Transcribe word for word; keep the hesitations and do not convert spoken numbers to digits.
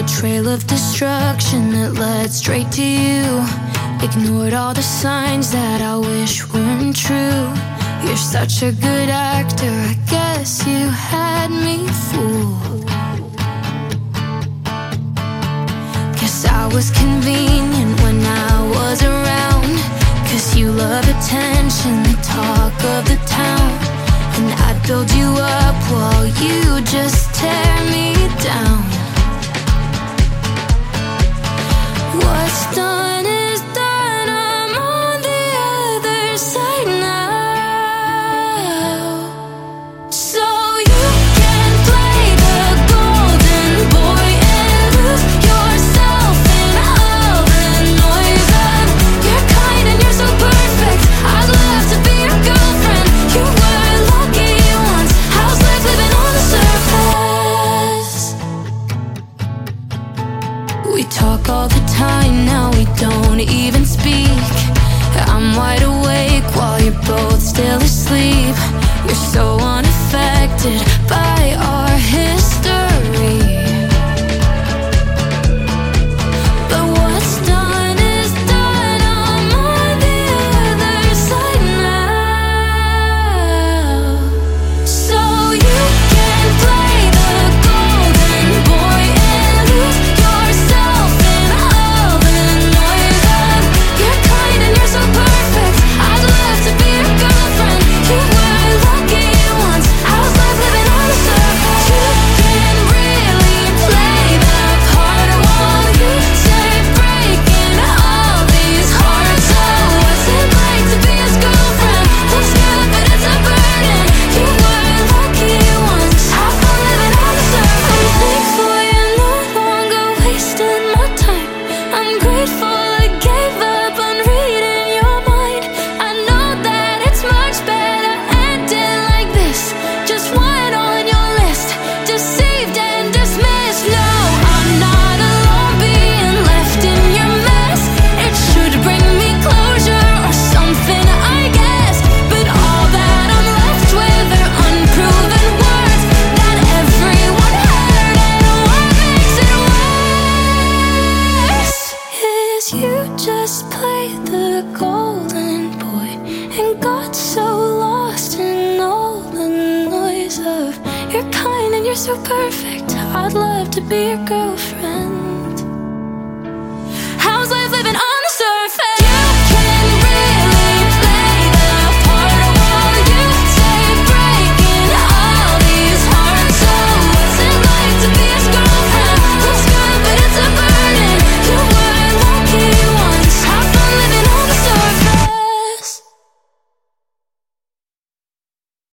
trail of destruction that led straight to you. Ignored all the signs that I wish weren't true. You're such a good actor, I guess you had me fooled. Guess I was convenient when I was around, 'cause you love attention, the talk of the town. And I'd build you up while you just tear me down. What's done is done, I'm on the other side now. So you can play the golden boy and lose yourself in all the noise of your kind, and you're so perfect, I'd love to be your girlfriend. You were lucky once, how's life living on the surface? We talk all the time, now we don't even speak. I'm wide awake while you're both still asleep. You're so unaffected by our history. But what's done is done, I'm on the other side now. So you can play the golden boy and lose yourself in all the noise of your kind, and you're so perfect, I'd love to be your girlfriend. You were lucky once, how's life living on the surface? You can really play the part while you say breaking all these hearts. So what's it like to be his girlfriend? Looks good but it's a burden. You were lucky once, have fun living on the surface. I'm thankful you're no longer wasting my time. I'm grateful I gave up on reading your mind. I know that it's much better ending like this. Just one on your list, deceived and dismissed. No, I'm not alone being left in your mess. It should bring me closure or something, I guess. But all that I'm left with are unproven words that everyone heard, and what makes it worse is you just played the golden boy and got so lost in all the noise of your kind, and you're so perfect, I'd love to be your girlfriend.